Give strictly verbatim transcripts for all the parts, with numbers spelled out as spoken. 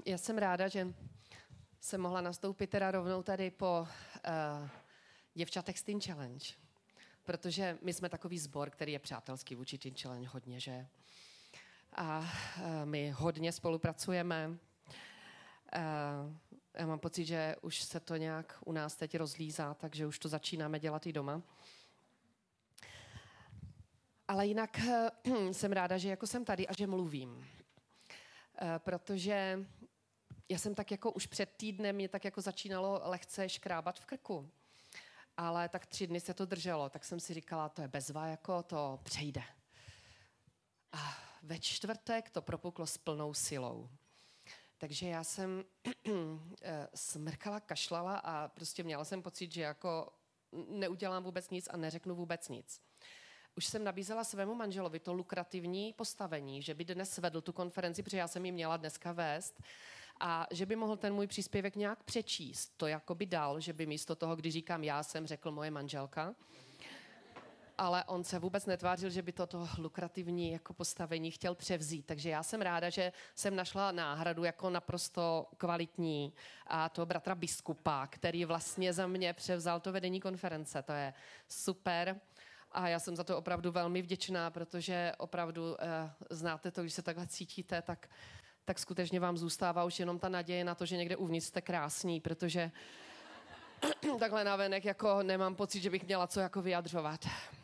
já jsem ráda, že jsem mohla nastoupit teda rovnou tady po uh, děvčatech z Teen Challenge. Protože my jsme takový sbor, který je přátelský vůči Teen Challenge hodně, že? A uh, my hodně spolupracujeme. Uh, já mám pocit, že už se to nějak u nás teď rozlízá, takže už to začínáme dělat i doma. Ale jinak uh, jsem ráda, že jako jsem tady a že mluvím. Uh, protože já jsem tak jako už před týdnem mě tak jako začínalo lehce škrábat v krku. Ale tak tři dny se to drželo, tak jsem si říkala, to je bezva, jako to přejde. A ve čtvrtek to propuklo s plnou silou. Takže já jsem smrkala, kašlala a prostě měla jsem pocit, že jako neudělám vůbec nic a neřeknu vůbec nic. Už jsem nabízela svému manželovi to lukrativní postavení, že by dnes vedl tu konferenci, protože já jsem ji měla dneska vést, a že by mohl ten můj příspěvek nějak přečíst. To jako by dal, že by místo toho, když říkám já jsem, řekl moje manželka. Ale on se vůbec netvářil, že by toto lukrativní jako postavení chtěl převzít. Takže já jsem ráda, že jsem našla náhradu jako naprosto kvalitní a toho bratra biskupa, který vlastně za mě převzal to vedení konference. To je super. A já jsem za to opravdu velmi vděčná, protože opravdu eh, znáte to, když se takhle cítíte, tak, tak skutečně vám zůstává už jenom ta naděje na to, že někde uvnitř jste krásní, protože takhle navenek jako nemám pocit, že bych měla co jako vyjadřovat.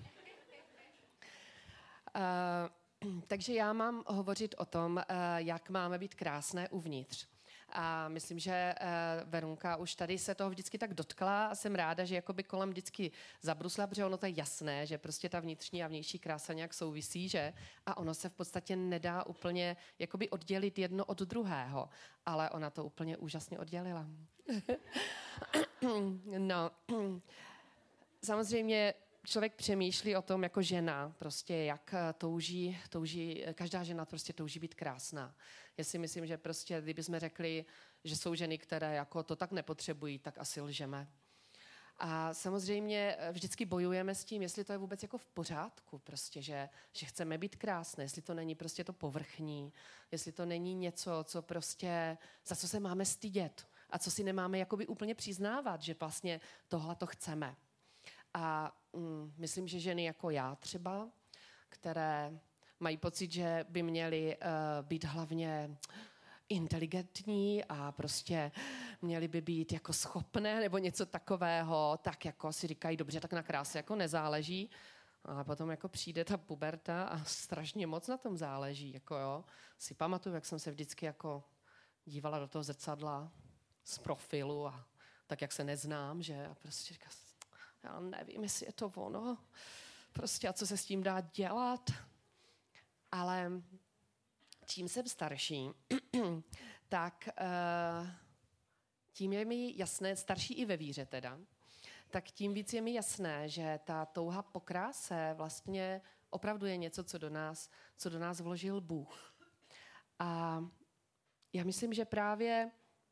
Uh, takže já mám hovořit o tom, uh, jak máme být krásné uvnitř. A myslím, že uh, Verunka už tady se toho vždycky tak dotkla a jsem ráda, že jakoby kolem vždycky zabrusla, protože ono to je jasné, že prostě ta vnitřní a vnější krása nějak souvisí, že? A ono se v podstatě nedá úplně jakoby oddělit jedno od druhého, ale ona to úplně úžasně oddělila. No, samozřejmě člověk přemýšlí o tom jako žena, prostě jak touží, touží, každá žena prostě touží být krásná. Já si myslím, že prostě, kdybychom řekli, že jsou ženy, které jako to tak nepotřebují, tak asi lžeme. A samozřejmě vždycky bojujeme s tím, jestli to je vůbec jako v pořádku, prostě, že, že chceme být krásné, jestli to není prostě to povrchní, jestli to není něco, co prostě, za co se máme stydět a co si nemáme jakoby úplně přiznávat, že vlastně tohle to chceme. A mm, myslím, že ženy jako já třeba, které mají pocit, že by měly uh, být hlavně inteligentní a prostě měly by být jako schopné nebo něco takového, tak jako si říkají, dobře, tak na kráse jako nezáleží. A potom jako přijde ta puberta a strašně moc na tom záleží. Jako jo. Si pamatuju, jak jsem se vždycky jako dívala do toho zrcadla z profilu a tak, jak se neznám, že a prostě říkala, já nevím, jestli je to ono, prostě a co se s tím dá dělat. Ale čím jsem starší, tak uh, tím je mi jasné, starší i ve víře teda, tak tím víc je mi jasné, že ta touha po kráse vlastně opravdu je něco, co do nás, co do nás vložil Bůh. A já myslím, že právě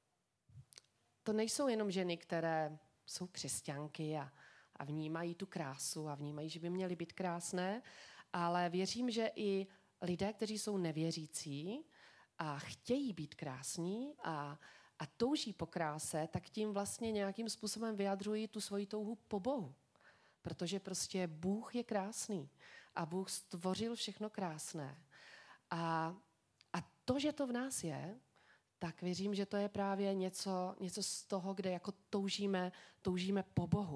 to nejsou jenom ženy, které jsou křesťanky a a vnímají tu krásu a vnímají, že by měly být krásné, ale věřím, že i lidé, kteří jsou nevěřící a chtějí být krásní a, a touží po kráse, tak tím vlastně nějakým způsobem vyjadřují tu svoji touhu po Bohu. Protože prostě Bůh je krásný a Bůh stvořil všechno krásné. A, a to, že to v nás je, tak věřím, že to je právě něco, něco z toho, kde jako toužíme, toužíme po Bohu.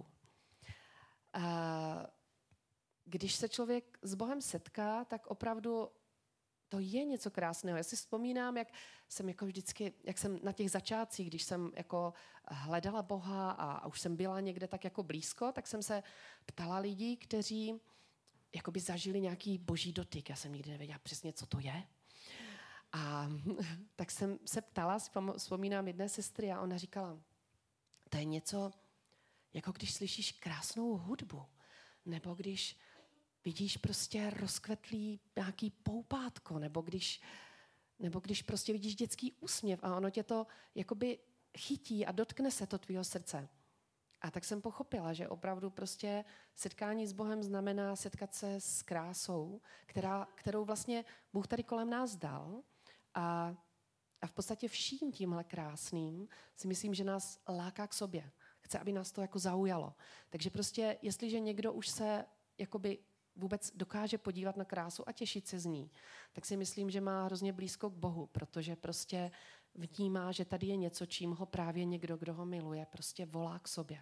A když se člověk s Bohem setká, tak opravdu to je něco krásného. Já si vzpomínám, jak jsem jako vždycky, jak jsem na těch začátcích, když jsem jako hledala Boha a, a už jsem byla někde tak jako blízko, tak jsem se ptala lidí, kteří jakoby zažili nějaký boží dotyk. Já jsem nikdy nevěděla přesně, co to je. A tak jsem se ptala, vzpomínám jedné sestry a ona říkala, to je něco, jako když slyšíš krásnou hudbu, nebo když vidíš prostě rozkvetlý nějaký poupátko, nebo když, nebo když prostě vidíš dětský úsměv a ono tě to jakoby chytí a dotkne se to tvýho srdce. A tak jsem pochopila, že opravdu prostě setkání s Bohem znamená setkat se s krásou, která, kterou vlastně Bůh tady kolem nás dal a, a v podstatě vším tímhle krásným si myslím, že nás láká k sobě. Chce, aby nás to jako zaujalo. Takže prostě, jestliže někdo už se jakoby vůbec dokáže podívat na krásu a těšit se z ní, tak si myslím, že má hrozně blízko k Bohu, protože prostě vnímá, že tady je něco, čím ho právě někdo, kdo ho miluje, prostě volá k sobě.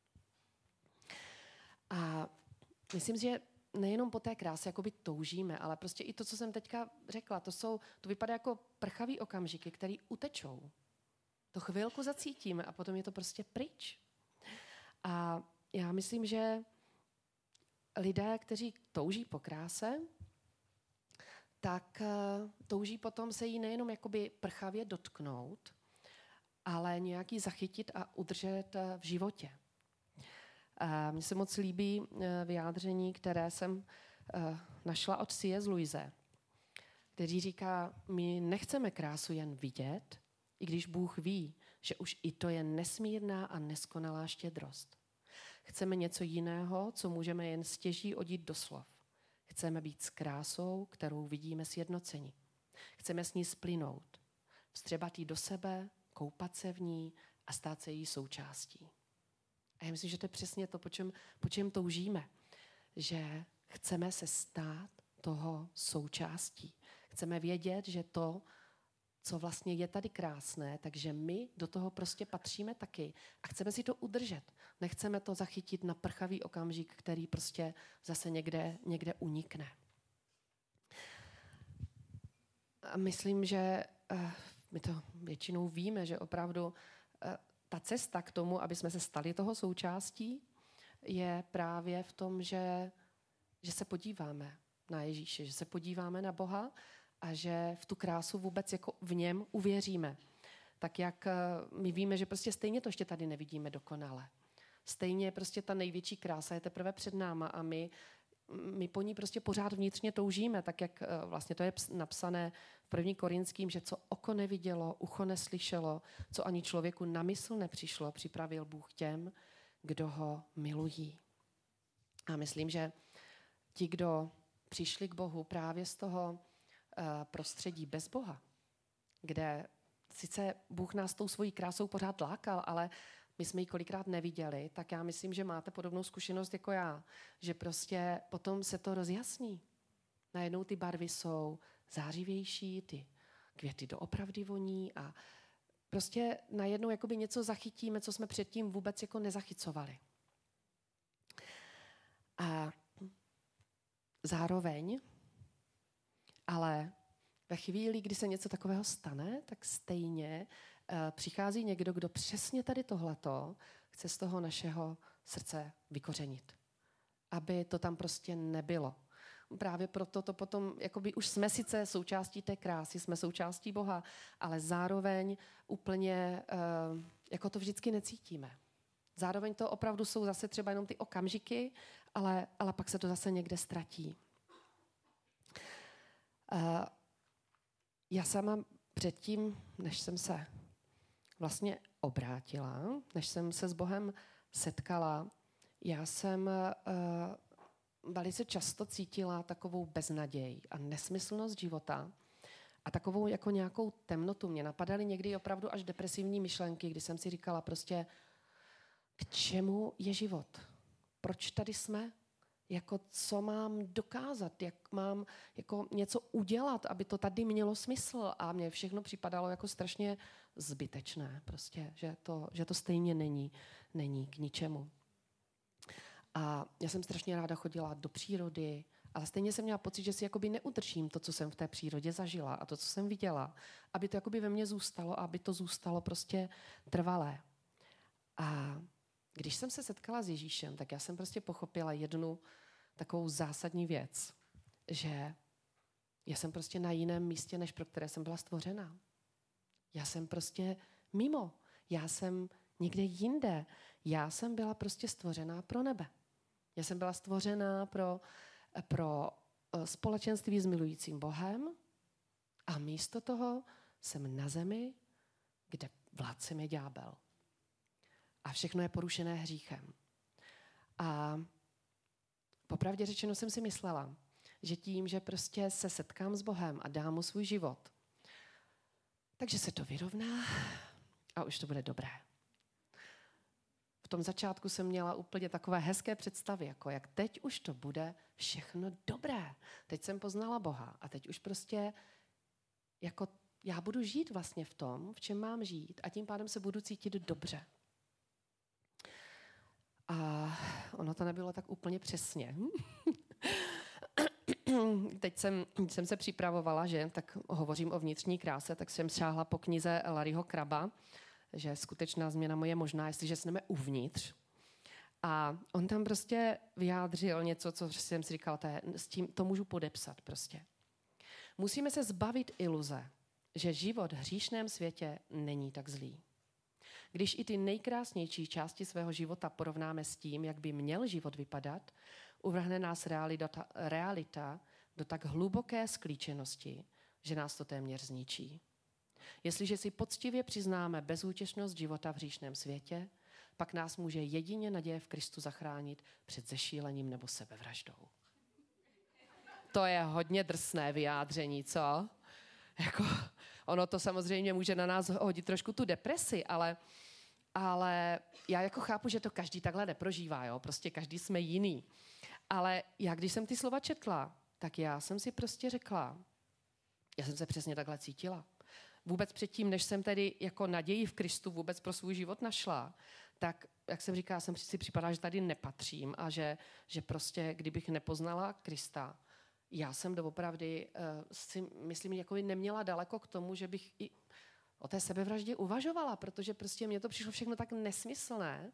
A myslím, že nejenom po té kráse jakoby toužíme, ale prostě i to, co jsem teďka řekla, to, jsou, to vypadá jako prchavý okamžiky, které utečou. To chvilku zacítíme a potom je to prostě pryč. A já myslím, že lidé, kteří touží po kráse, tak touží potom se jí nejenom jakoby prchavě dotknout, ale nějaký zachytit a udržet v životě. Mně se moc líbí vyjádření, které jsem našla od C S Lewise, který říká, my nechceme krásu jen vidět, i když Bůh ví, že už i to je nesmírná a neskonalá štědrost. Chceme něco jiného, co můžeme jen stěží odít do slov. Chceme být s krásou, kterou vidíme sjednoceni. Chceme s ní splynout, vstřebat ji do sebe, koupat se v ní a stát se její součástí. A já myslím, že to je přesně to, po čem, po čem toužíme. Že chceme se stát toho součástí. Chceme vědět, že to, co vlastně je tady krásné, takže my do toho prostě patříme taky a chceme si to udržet. Nechceme to zachytit na prchavý okamžik, který prostě zase někde, někde unikne. A myslím, že uh, my to většinou víme, že opravdu uh, ta cesta k tomu, aby jsme se stali toho součástí, je právě v tom, že, že se podíváme na Ježíše, že se podíváme na Boha a že v tu krásu vůbec jako v něm uvěříme. Tak jak my víme, že prostě stejně to ještě tady nevidíme dokonale. Stejně prostě ta největší krása je teprve před náma a my, my po ní prostě pořád vnitřně toužíme, tak jak vlastně to je napsané v první Korinským, že co oko nevidělo, ucho neslyšelo, co ani člověku na mysl nepřišlo, připravil Bůh těm, kdo ho milují. A myslím, že ti, kdo přišli k Bohu právě z toho prostředí bez Boha, kde sice Bůh nás tou svojí krásou pořád lákal, ale my jsme ji kolikrát neviděli, tak já myslím, že máte podobnou zkušenost jako já, že prostě potom se to rozjasní. Najednou ty barvy jsou zářivější, ty květy doopravdy voní a prostě najednou jakoby něco zachytíme, co jsme předtím vůbec jako nezachycovali. A zároveň, ale ve chvíli, kdy se něco takového stane, tak stejně uh, přichází někdo, kdo přesně tady tohleto chce z toho našeho srdce vykořenit. Aby to tam prostě nebylo. Právě proto to potom, jakoby už jsme sice součástí té krásy, jsme součástí Boha, ale zároveň úplně uh, jako to vždycky necítíme. Zároveň to opravdu jsou zase třeba jenom ty okamžiky, ale, ale pak se to zase někde ztratí. Uh, já sama předtím, než jsem se vlastně obrátila, než jsem se s Bohem setkala, já jsem uh, velice často cítila takovou beznaděj a nesmyslnost života a takovou jako nějakou temnotu. Mě napadaly někdy opravdu až depresivní myšlenky, kdy jsem si říkala prostě, k čemu je život? Proč tady jsme? Jako co mám dokázat, jak mám jako něco udělat, aby to tady mělo smysl. A mně všechno připadalo jako strašně zbytečné, prostě, že to, že to stejně není, není k ničemu. A já jsem strašně ráda chodila do přírody, ale stejně jsem měla pocit, že si jakoby neudržím to, co jsem v té přírodě zažila a to, co jsem viděla, aby to jakoby ve mně zůstalo a aby to zůstalo prostě trvalé. A když jsem se setkala s Ježíšem, tak já jsem prostě pochopila jednu takovou zásadní věc, že já jsem prostě na jiném místě, než pro které jsem byla stvořena. Já jsem prostě mimo. Já jsem někde jinde. Já jsem byla prostě stvořená pro nebe. Já jsem byla stvořená pro, pro společenství s milujícím Bohem a místo toho jsem na zemi, kde vládcem je ďábel. A všechno je porušené hříchem. A popravdě řečeno jsem si myslela, že tím, že prostě se setkám s Bohem a dám mu svůj život, Takže se to vyrovná a už to bude dobré. V tom začátku jsem měla úplně takové hezké představy, jako jak teď už to bude všechno dobré. Teď jsem poznala Boha a teď už prostě jako já budu žít vlastně v tom, v čem mám žít a tím pádem se budu cítit dobře. A ono to nebylo tak úplně přesně. Teď jsem, jsem se připravovala, že tak hovořím o vnitřní kráse, tak jsem šáhla po knize Larryho Kraba, že skutečná změna moje možná, jestliže jsme uvnitř. A on tam prostě vyjádřil něco, co jsem si říkala, to, je, s tím, to můžu podepsat prostě. Musíme se zbavit iluze, že život v hříšném světě není tak zlý. Když i ty nejkrásnější části svého života porovnáme s tím, jak by měl život vypadat, uvrhne nás realita, realita do tak hluboké sklíčenosti, že nás to téměř zničí. Jestliže si poctivě přiznáme bezútěšnost života v hříšném světě, pak nás může jedině naděje v Kristu zachránit před zešílením nebo sebevraždou. To je hodně drsné vyjádření, co? Jako, ono to samozřejmě může na nás hodit trošku tu depresi, ale, ale já jako chápu, že to každý takhle neprožívá, jo? Prostě každý jsme jiný. Ale já, když jsem ty slova četla, tak já jsem si prostě řekla, já jsem se přesně takhle cítila. Vůbec předtím, než jsem tedy jako naději v Kristu vůbec pro svůj život našla, tak, jak jsem říkala, jsem si připadala, že tady nepatřím a že, že prostě, kdybych nepoznala Krista, já jsem doopravdy, uh, si myslím, jako neměla daleko k tomu, že bych i o té sebevraždě uvažovala, protože prostě mně to přišlo všechno tak nesmyslné.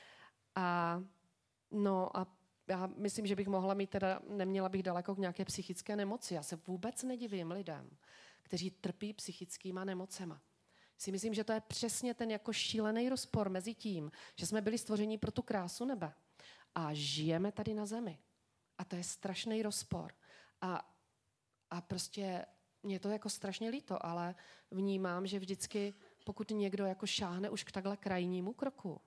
A no a já myslím, že bych mohla mít teda, neměla bych daleko k nějaké psychické nemoci. Já se vůbec nedivím lidem, kteří trpí psychickýma nemocema. Si myslím, že to je přesně ten jako šílený rozpor mezi tím, že jsme byli stvoření pro tu krásu nebe a žijeme tady na zemi. A to je strašný rozpor. A, a prostě mě to jako strašně líto, ale vnímám, že vždycky, pokud někdo jako šáhne už k takhle krajnímu kroku,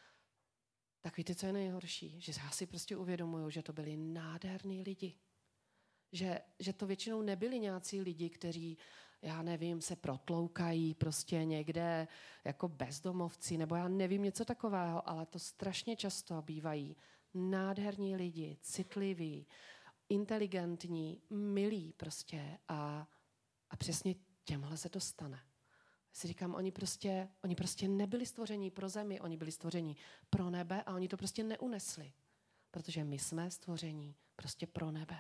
tak víte, co je nejhorší? Že já si prostě uvědomuju, že to byli nádherní lidi. Že, že to většinou nebyli nějací lidi, kteří, já nevím, se protloukají prostě někde jako bezdomovci, nebo já nevím, něco takového, ale to strašně často bývají nádherní lidi, citliví, inteligentní, milí prostě a, a přesně těmhle se to stane. Si říkám, oni prostě, oni prostě nebyli stvoření pro zemi, oni byli stvoření pro nebe a oni to prostě neunesli, protože my jsme stvoření prostě pro nebe.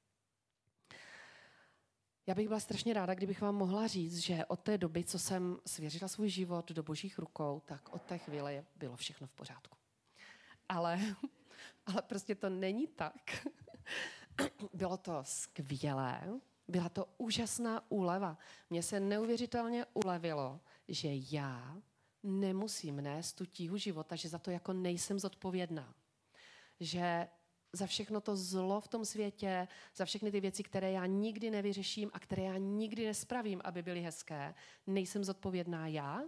Já bych byla strašně ráda, kdybych vám mohla říct, že od té doby, co jsem svěřila svůj život do Božích rukou, tak od té chvíle bylo všechno v pořádku. Ale, ale prostě to není tak. Bylo to skvělé, byla to úžasná úleva. Mně se neuvěřitelně ulevilo, že já nemusím nést tu tíhu života, že za to jako nejsem zodpovědná. Že za všechno to zlo v tom světě, za všechny ty věci, které já nikdy nevyřeším a které já nikdy nespravím, aby byly hezké, nejsem zodpovědná já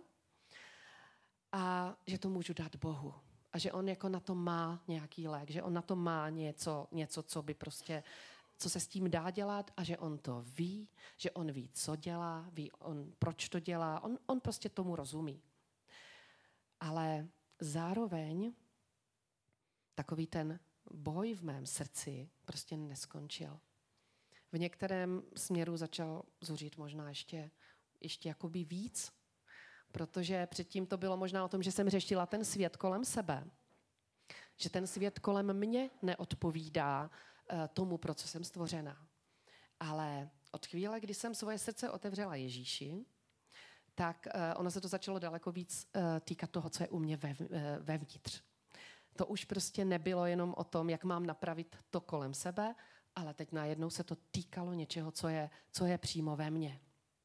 a že to můžu dát Bohu. A že on jako na to má nějaký lék, že on na to má něco, něco, co by prostě, co se s tím dá dělat a že on to ví, že on ví, co dělá, ví, on, proč to dělá, on, on prostě tomu rozumí. Ale zároveň takový ten boj v mém srdci prostě neskončil. V některém směru začal zuřit možná ještě, ještě jakoby víc, protože předtím to bylo možná o tom, že jsem řešila ten svět kolem sebe. Že ten svět kolem mě neodpovídá uh, tomu, pro co jsem stvořena. Ale od chvíle, kdy jsem svoje srdce otevřela Ježíši, tak uh, ono se to začalo daleko víc uh, týkat toho, co je u mě vev, uh, vevnitř. To už prostě nebylo jenom o tom, jak mám napravit to kolem sebe, ale teď najednou se to týkalo něčeho, co je, co je přímo ve mně.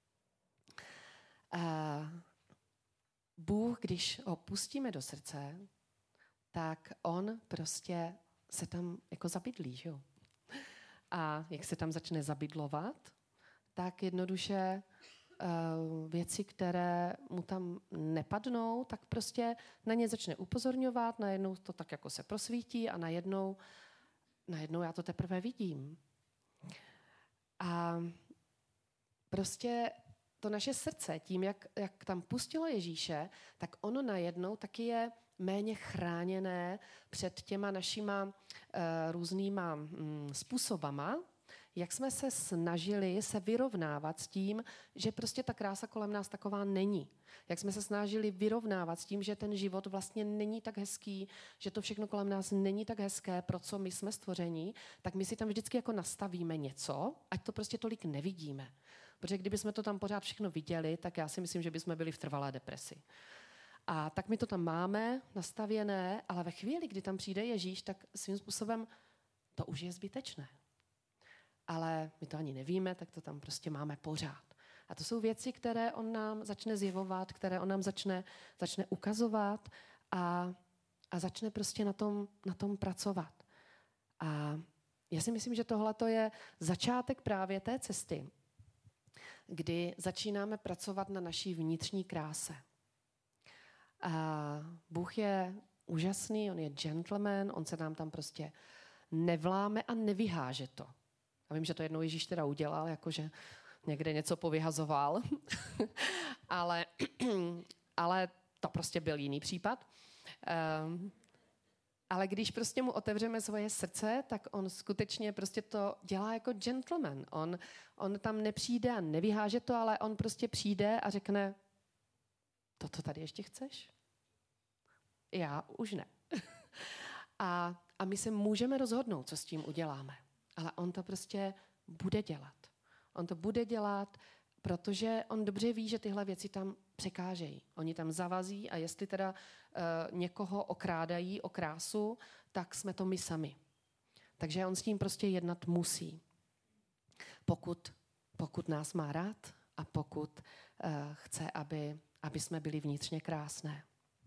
Uh, Bůh, když ho pustíme do srdce, tak on prostě se tam jako zabydlí, že jo? A jak se tam začne zabydlovat, tak jednoduše uh, věci, které mu tam nepadnou, tak prostě na ně začne upozorňovat, najednou to tak jako se prosvítí a najednou, najednou já to teprve vidím. A prostě to naše srdce, tím, jak, jak tam pustilo Ježíše, tak ono najednou taky je méně chráněné před těma našima uh, různýma um, způsobama, jak jsme se snažili se vyrovnávat s tím, že prostě ta krása kolem nás taková není. Jak jsme se snažili vyrovnávat s tím, že ten život vlastně není tak hezký, že to všechno kolem nás není tak hezké, pro co my jsme stvoření, tak my si tam vždycky jako nastavíme něco, ať to prostě tolik nevidíme. Protože kdybychom to tam pořád všechno viděli, tak já si myslím, že bychom byli v trvalé depresi. A tak my to tam máme nastavěné, ale ve chvíli, kdy tam přijde Ježíš, tak svým způsobem to už je zbytečné. Ale my to ani nevíme, tak to tam prostě máme pořád. A to jsou věci, které on nám začne zjevovat, které on nám začne, začne ukazovat a, a začne prostě na tom, na tom pracovat. A já si myslím, že tohle je začátek právě té cesty, kdy začínáme pracovat na naší vnitřní kráse. A Bůh je úžasný, on je gentleman, on se nám tam prostě nevláme a nevyháže to. Já vím, že to jednou Ježíš teda udělal, jakože někde něco povyhazoval, ale, ale to prostě byl jiný případ. Um, ale když prostě mu otevřeme svoje srdce, tak on skutečně prostě to dělá jako gentleman. On, on tam nepřijde a nevyháže to, ale on prostě přijde a řekne, toto tady ještě chceš? Já už ne. a, a my se můžeme rozhodnout, co s tím uděláme. Ale on to prostě bude dělat. On to bude dělat, protože on dobře ví, že tyhle věci tam překážejí. Oni tam zavazí a jestli teda uh, někoho okrádají o krásu, tak jsme to my sami. Takže on s tím prostě jednat musí. Pokud, pokud nás má rád a pokud uh, chce, aby, aby jsme byli vnitřně krásné.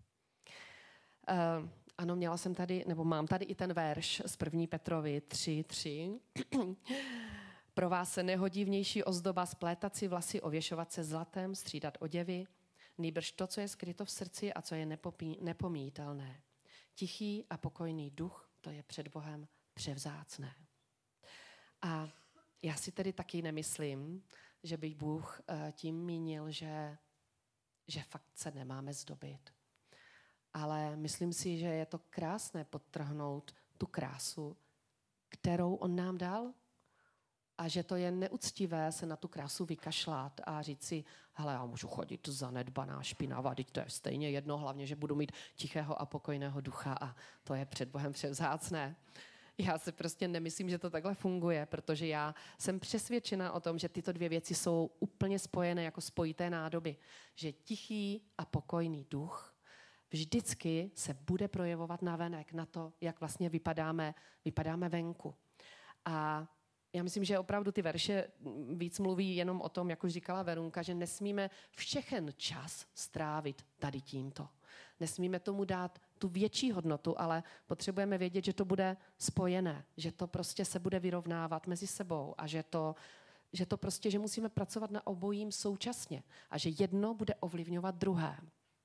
Uh, Ano, měla jsem tady, nebo mám tady i ten verš z první Petrovi tři tři. Pro vás se nehodí vnější ozdoba, splétat si vlasy, ověšovat se zlatem, střídat oděvy, nýbrž to, co je skryto v srdci a co je nepopí, nepomítelné. Tichý a pokojný duch, to je před Bohem převzácné. A já si tedy taky nemyslím, že by Bůh tím mínil, že, že fakt se nemáme zdobit. Ale myslím si, že je to krásné podtrhnout tu krásu, kterou on nám dal. A že to je neúctivé se na tu krásu vykašlat a říct si, hele, já můžu chodit zanedbaná, špinavá, teď to je stejně jedno, hlavně, že budu mít tichého a pokojného ducha a to je před Bohem převzácné. Já si prostě nemyslím, že to takhle funguje, protože já jsem přesvědčena o tom, že tyto dvě věci jsou úplně spojené jako spojité nádoby. Že tichý a pokojný duch vždycky se bude projevovat navenek na to, jak vlastně vypadáme, vypadáme venku. A já myslím, že opravdu ty verše víc mluví jenom o tom, jak už říkala Verunka, že nesmíme všechen čas strávit tady tímto. Nesmíme tomu dát tu větší hodnotu, ale potřebujeme vědět, že to bude spojené, že to prostě se bude vyrovnávat mezi sebou a že to, že to prostě, že musíme pracovat na obojím současně a že jedno bude ovlivňovat druhé.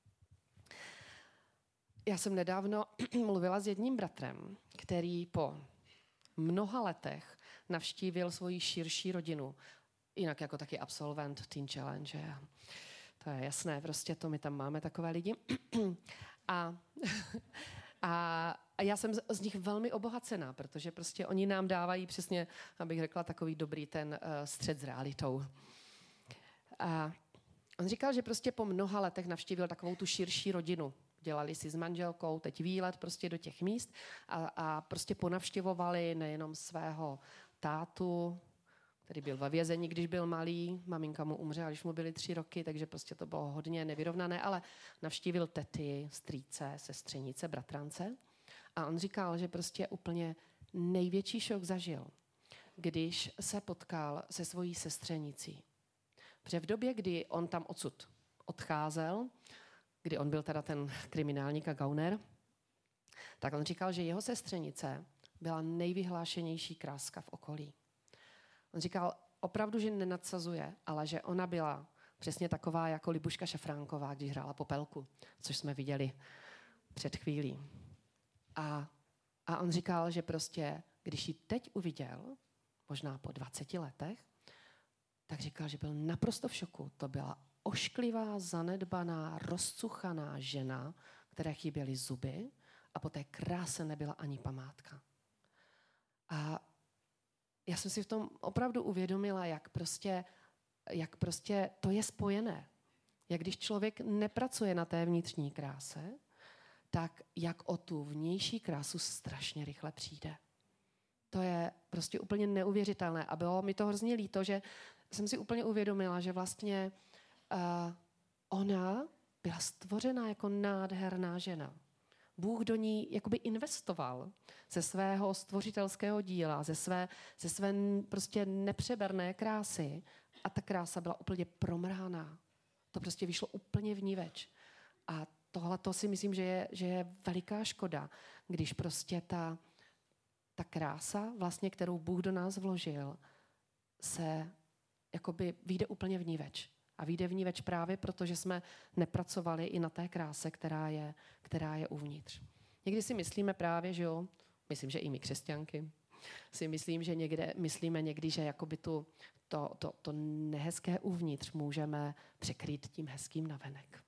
Já jsem nedávno mluvila s jedním bratrem, který po mnoha letech navštívil svoji širší rodinu. Jinak jako taky absolvent Teen Challenge. To je jasné, prostě to my tam máme takové lidi. A, a, a já jsem z, z nich velmi obohacená, protože prostě oni nám dávají přesně, abych řekla, takový dobrý ten uh, střed s realitou. A on říkal, že prostě po mnoha letech navštívil takovou tu širší rodinu. Dělali si s manželkou teď výlet prostě do těch míst a, a prostě ponavštěvovali nejenom svého tátu, který byl ve vězení, když byl malý, maminka mu umřela, když mu byly tři roky, takže prostě to bylo hodně nevyrovnané, ale navštívil tety, strýce, sestřenice, bratrance a on říkal, že prostě úplně největší šok zažil, když se potkal se svojí sestřenicí. Protože v době, kdy on tam odsud odcházel, kdy on byl teda ten kriminálník a gauner, tak on říkal, že jeho sestřenice byla nejvyhlášenější kráska v okolí. On říkal opravdu, že nenadsazuje, ale že ona byla přesně taková jako Libuška Šafránková, když hrála Popelku, což jsme viděli před chvílí. A, a on říkal, že prostě, když ji teď uviděl, možná po dvaceti letech, tak říkal, že byl naprosto v šoku. To byla ošklivá, zanedbaná, rozcuchaná žena, které chyběly zuby a po té kráse nebyla ani památka. A já jsem si v tom opravdu uvědomila, jak prostě, jak prostě to je spojené. Jak když člověk nepracuje na té vnitřní kráse, tak jak o tu vnější krásu strašně rychle přijde. To je prostě úplně neuvěřitelné. A bylo mi to hrozně líto, že jsem si úplně uvědomila, že vlastně uh, ona byla stvořena jako nádherná žena. Bůh do ní jakoby investoval ze svého stvořitelského díla, ze své, ze své prostě nepřeberné krásy a ta krása byla úplně promrhaná. To prostě vyšlo úplně vniveč. A tohle to si myslím, že je, že je veliká škoda, když prostě ta, ta krása, vlastně, kterou Bůh do nás vložil, se jakoby vyjde úplně vniveč. A vyjde vniveč právě proto, že jsme nepracovali i na té kráse, která je, která je uvnitř. Někdy si myslíme právě, že jo, myslím, že i my křesťanky, si myslím, že někde, myslíme někdy, že jakoby tu, to, to, to nehezké uvnitř můžeme překrýt tím hezkým navenek.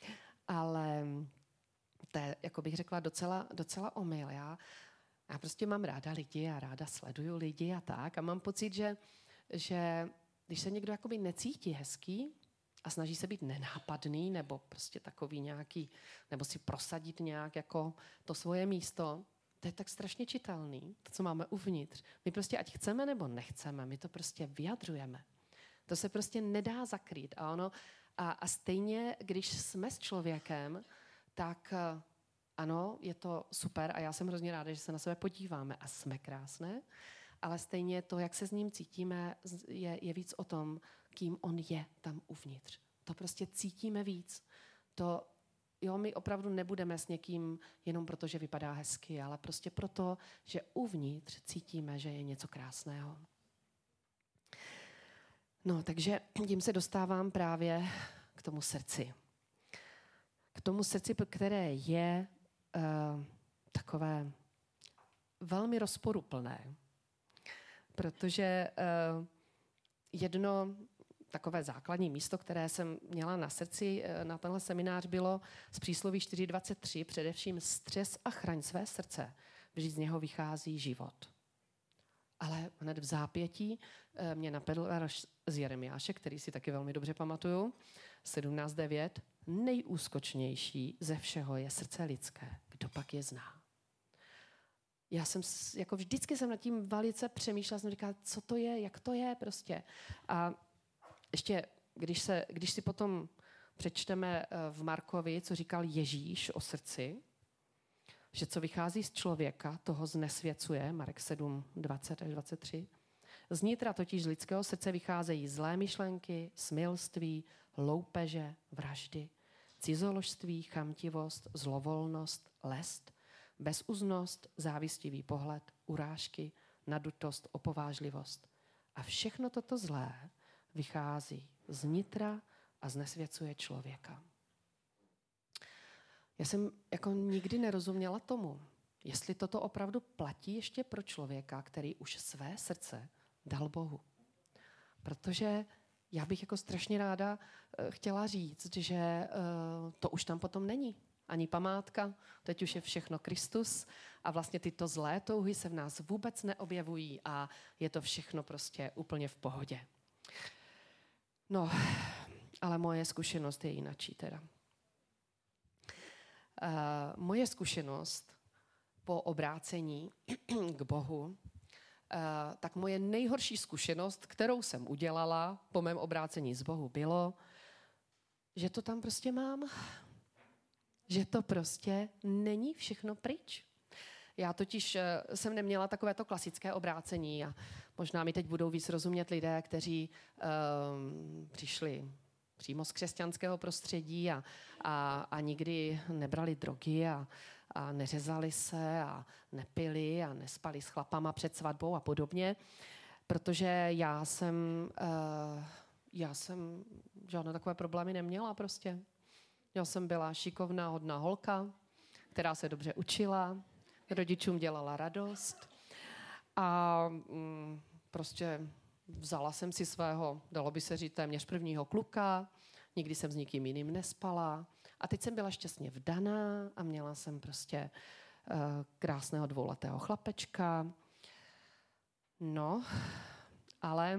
Ale to je, jako bych řekla, docela, docela omyl. Já, já prostě mám ráda lidi a ráda sleduju lidi a tak a mám pocit, že, že když se někdo jakoby necítí hezký a snaží se být nenápadný nebo prostě takový nějaký, nebo si prosadit nějak jako to svoje místo, to je tak strašně čitelný, to, co máme uvnitř. My prostě, ať chceme nebo nechceme, my to prostě vyjadřujeme. To se prostě nedá zakrýt. A, ono, a, a stejně, když jsme s člověkem, tak ano, je to super a já jsem hrozně ráda, že se na sebe podíváme a jsme krásné, ale stejně to, jak se s ním cítíme, je, je víc o tom, kým on je tam uvnitř. To prostě cítíme víc. To, jo, my opravdu nebudeme s někým jenom proto, že vypadá hezky, ale prostě proto, že uvnitř cítíme, že je něco krásného. No, takže tím se dostávám právě k tomu srdci. K tomu srdci, které je uh, takové velmi rozporuplné. Protože uh, jedno takové základní místo, které jsem měla na srdci uh, na tenhle seminář, bylo z přísloví čtyři dvacet tři, především střes a chraň své srdce, vždyť z něho vychází život. Ale hned v zápětí uh, mě napadl verš z Jeremiáše, který si taky velmi dobře pamatuju, sedmnáct devět. Nejúskočnější ze všeho je srdce lidské. Kdo pak je zná? Já jsem, jako vždycky jsem nad tím velice přemýšlela, jsem říkala, co to je, jak to je prostě. A ještě, když, se, když si potom přečteme v Markovi, co říkal Ježíš o srdci, že co vychází z člověka, toho znesvěcuje, Marek sedm dvacet až dvacet tři. Z nitra totiž z lidského srdce vycházejí zlé myšlenky, smilství, loupeže, vraždy, cizoložství, chamtivost, zlovolnost, lest, bezuznost, závistivý pohled, urážky, nadutost, opovážlivost. A všechno toto zlé vychází z nitra a znesvěcuje člověka. Já jsem jako nikdy nerozuměla tomu, jestli toto opravdu platí ještě pro člověka, který už své srdce dal Bohu. Protože já bych jako strašně ráda chtěla říct, že to už tam potom není. Ani památka, teď už je všechno Kristus a vlastně tyto zlé touhy se v nás vůbec neobjevují a je to všechno prostě úplně v pohodě. No, ale moje zkušenost je jinačí teda. Uh, moje zkušenost po obrácení k Bohu, uh, tak moje nejhorší zkušenost, kterou jsem udělala po mém obrácení z Bohu, bylo, že to tam prostě mám. Že to prostě není všechno pryč. Já totiž uh, jsem neměla takovéto klasické obrácení a možná mi teď budou víc rozumět lidé, kteří uh, přišli přímo z křesťanského prostředí a, a, a nikdy nebrali drogy a, a neřezali se a nepili a nespali s chlapama před svatbou a podobně, protože já jsem, uh, já jsem žádné takové problémy neměla prostě. Já jsem byla šikovná, hodná holka, která se dobře učila, rodičům dělala radost a mm, prostě vzala jsem si svého, dalo by se říct, téměř prvního kluka, nikdy jsem s nikým jiným nespala a teď jsem byla šťastně vdaná a měla jsem prostě uh, krásného dvouletého chlapečka. No, ale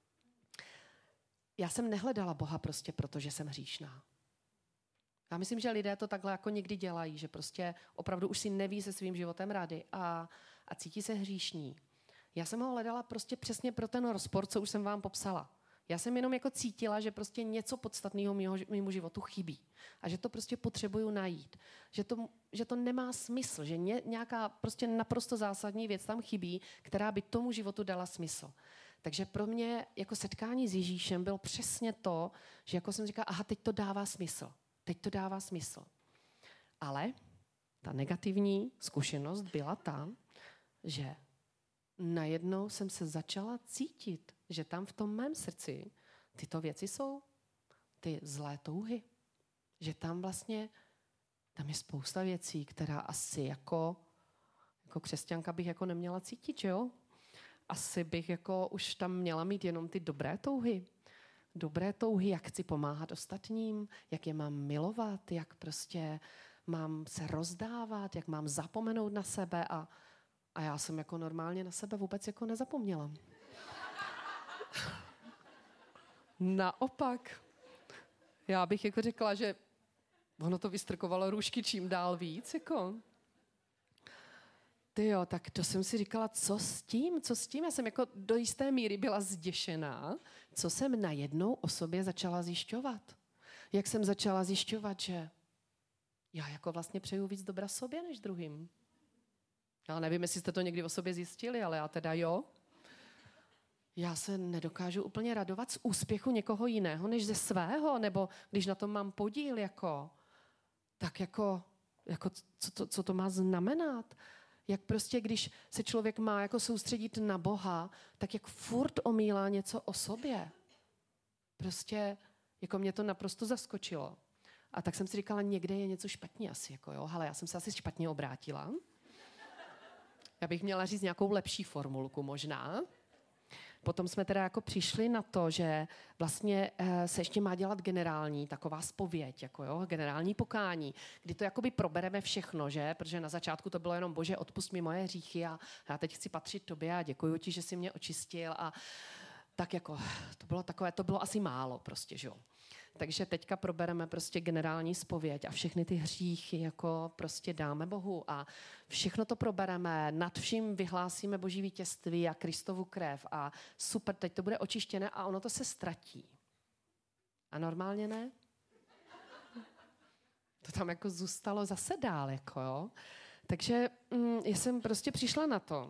já jsem nehledala Boha prostě proto, že jsem hříšná. Já myslím, že lidé to takhle jako někdy dělají, že prostě opravdu už si neví se svým životem rady a, a cítí se hříšní. Já jsem ho hledala prostě přesně pro ten rozpor, co už jsem vám popsala. Já jsem jenom jako cítila, že prostě něco podstatného mému životu chybí. A že to prostě potřebuju najít. Že to, že to nemá smysl, že ně, nějaká prostě naprosto zásadní věc tam chybí, která by tomu životu dala smysl. Takže pro mě jako setkání s Ježíšem bylo přesně to, že jako jsem říkala, aha, teď to dává smysl. Teď to dává smysl. Ale ta negativní zkušenost byla ta, že najednou jsem se začala cítit, že tam v tom mém srdci tyto věci jsou, ty zlé touhy. Že tam vlastně, tam je spousta věcí, která asi jako, jako křesťanka bych jako neměla cítit, že jo? Asi bych jako už tam měla mít jenom ty dobré touhy. Dobré touhy, jak chci pomáhat ostatním, jak je mám milovat, jak prostě mám se rozdávat, jak mám zapomenout na sebe a, a já jsem jako normálně na sebe vůbec jako nezapomněla. Naopak. Já bych jako řekla, že ono to vystrkovalo růžky čím dál víc, jako. Tyjo, tak to jsem si říkala, co s tím, co s tím? Já jsem jako do jisté míry byla zděšená, co jsem najednou o sobě začala zjišťovat. Jak jsem začala zjišťovat, že já jako vlastně přeju víc dobra sobě než druhým. Já nevím, jestli jste to někdy o sobě zjistili, ale já teda jo. Já se nedokážu úplně radovat z úspěchu někoho jiného než ze svého, nebo když na tom mám podíl, jako, tak jako, jako co, to, co to má znamenat? Jak prostě, když se člověk má jako soustředit na Boha, tak jak furt omílá něco o sobě. Prostě, jako mě to naprosto zaskočilo. A tak jsem si říkala, někde je něco špatně asi, jako jo, ale já jsem se asi špatně obrátila. Já bych měla říct nějakou lepší formulku možná. Potom jsme teda jako přišli na to, že vlastně se ještě má dělat generální taková zpověď, jako jo, generální pokání, kdy to jakoby probereme všechno, že? Protože na začátku to bylo jenom Bože, odpusť mi moje hříchy a já teď chci patřit tobě a děkuji ti, že jsi mě očistil a tak jako to bylo takové, to bylo asi málo prostě, že jo. Takže teďka probereme prostě generální zpověď a všechny ty hříchy jako prostě dáme Bohu a všechno to probereme, nad vším vyhlásíme Boží vítězství a Kristovu krev a super, teď to bude očištěné a ono to se ztratí. A normálně ne? To tam jako zůstalo zase dál, jako jo. Takže mm, jsem prostě přišla na to,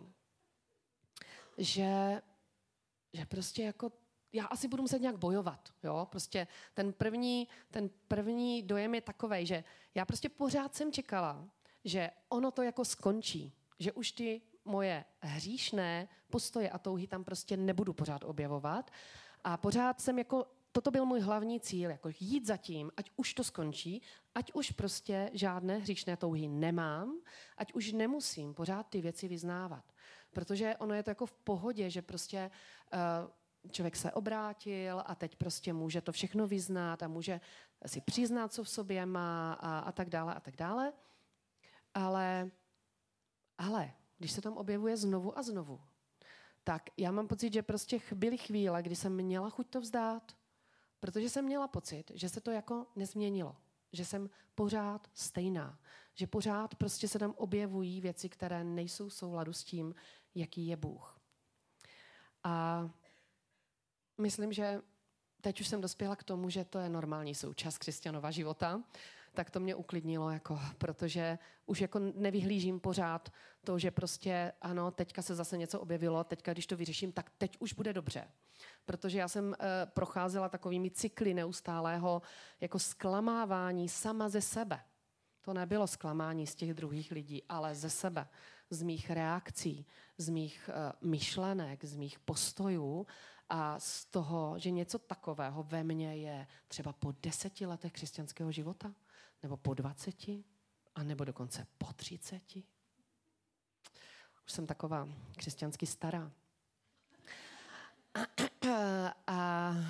že, že prostě jako já asi budu muset nějak bojovat, jo, prostě ten první, ten první dojem je takovej, že já prostě pořád jsem čekala, že ono to jako skončí, že už ty moje hříšné postoje a touhy tam prostě nebudu pořád objevovat a pořád jsem jako, toto byl můj hlavní cíl, jako jít za tím, ať už to skončí, ať už prostě žádné hříšné touhy nemám, ať už nemusím pořád ty věci vyznávat, protože ono je to jako v pohodě, že prostě uh, člověk se obrátil a teď prostě může to všechno vyznat a může si přiznat, co v sobě má a, a tak dále a tak dále. Ale, ale když se tam objevuje znovu a znovu, tak já mám pocit, že prostě byly chvíle, kdy jsem měla chuť to vzdát, protože jsem měla pocit, že se to jako nezměnilo, že jsem pořád stejná, že pořád prostě se tam objevují věci, které nejsou v souladu s tím, jaký je Bůh. A myslím, že teď už jsem dospěla k tomu, že to je normální součást křesťanova života, tak to mě uklidnilo, jako, protože už jako nevyhlížím pořád to, že prostě ano, teďka se zase něco objevilo, teďka když to vyřeším, tak teď už bude dobře. Protože já jsem e, procházela takovými cykly neustálého jako zklamávání sama ze sebe. To nebylo zklamání z těch druhých lidí, ale ze sebe, z mých reakcí, z mých e, myšlenek, z mých postojů a z toho, že něco takového ve mně je třeba po deseti letech křesťanského života, nebo po dvaceti, a nebo dokonce po třiceti. Už jsem taková křesťansky stará. A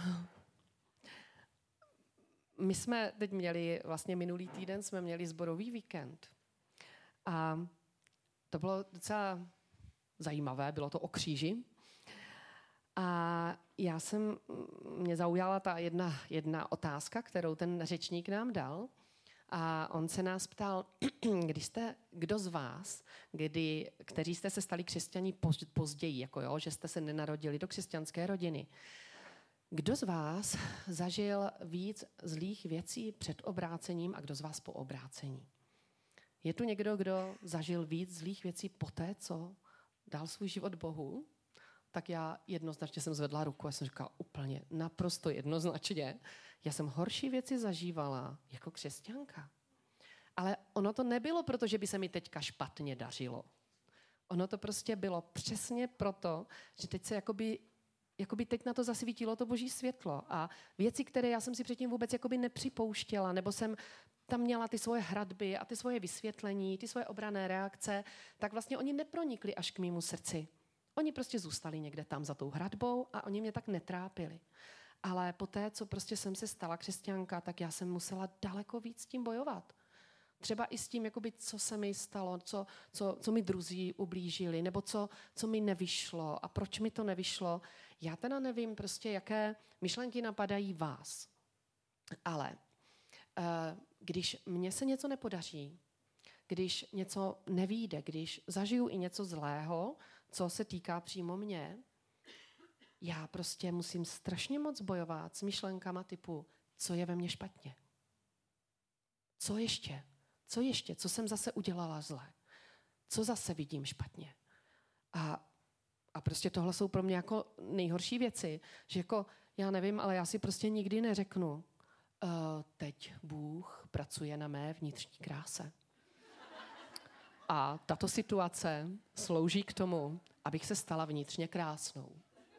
my jsme teď měli, vlastně minulý týden jsme měli sborový víkend. A to bylo docela zajímavé, bylo to o kříži. A já jsem, mě zaujala ta jedna, jedna otázka, kterou ten řečník nám dal. A on se nás ptal, když jste, kdo z vás, kdy, kteří jste se stali křesťaní později, jako jo, že jste se nenarodili do křesťanské rodiny, kdo z vás zažil víc zlých věcí před obrácením a kdo z vás po obrácení? Je tu někdo, kdo zažil víc zlých věcí poté, co dal svůj život Bohu? Tak já jednoznačně jsem zvedla ruku a jsem říkala úplně naprosto jednoznačně. Já jsem horší věci zažívala jako křesťanka. Ale ono to nebylo proto, že by se mi teďka špatně dařilo. Ono to prostě bylo přesně proto, že teď se jakoby, jakoby teď na to zasvítilo to boží světlo. A věci, které já jsem si předtím vůbec jakoby nepřipouštěla, nebo jsem tam měla ty svoje hradby a ty svoje vysvětlení, ty svoje obranné reakce, tak vlastně oni nepronikli až k mému srdci. Oni prostě zůstali někde tam za tou hradbou a oni mě tak netrápili. Ale poté, co prostě jsem se stala křesťanka, tak já jsem musela daleko víc s tím bojovat. Třeba i s tím, jakoby, co se mi stalo, co, co, co mi druzí ublížili, nebo co, co mi nevyšlo a proč mi to nevyšlo. Já teda nevím, prostě, jaké myšlenky napadají vás. Ale uh, když mně se něco nepodaří, když něco nevyjde, když zažiju i něco zlého, co se týká přímo mě, já prostě musím strašně moc bojovat s myšlenkama typu, co je ve mně špatně. Co ještě? Co ještě? Co jsem zase udělala zle? Co zase vidím špatně? A, a prostě tohle jsou pro mě jako nejhorší věci, že jako, já nevím, ale já si prostě nikdy neřeknu, uh, teď Bůh pracuje na mé vnitřní kráse. A tato situace slouží k tomu, abych se stala vnitřně krásnou.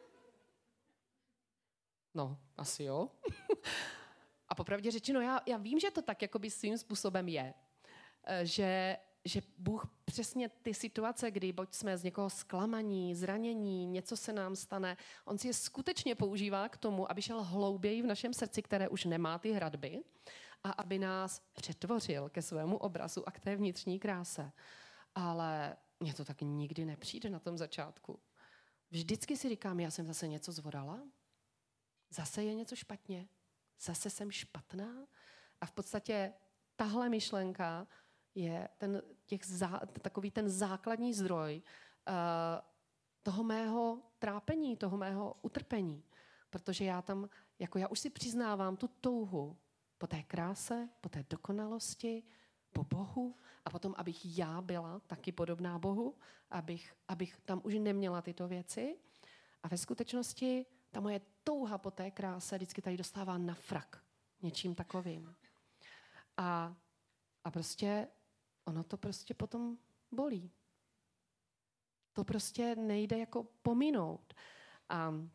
No, asi jo. A popravdě řečeno, já, já vím, že to tak jakoby svým způsobem je. Že, že Bůh přesně ty situace, kdy buď jsme z někoho zklamaní, zranění, něco se nám stane, on si je skutečně používá k tomu, aby šel hlouběji v našem srdci, které už nemá ty hradby, a aby nás přetvořil ke svému obrazu a k té vnitřní kráse. Ale mně to tak nikdy nepřijde na tom začátku. Vždycky si říkám, já jsem zase něco zvodala, zase je něco špatně, zase jsem špatná. A v podstatě tahle myšlenka je ten, těch zá, takový ten základní zdroj uh, toho mého trápení, toho mého utrpení. Protože já tam, jako já už si přiznávám tu touhu po té kráse, po té dokonalosti, po Bohu a potom, abych já byla taky podobná Bohu, abych, abych tam už neměla tyto věci. A ve skutečnosti ta moje touha po té kráse vždycky tady dostává na frak něčím takovým. A, a prostě ono to prostě potom bolí. To prostě nejde jako pominout. A uh,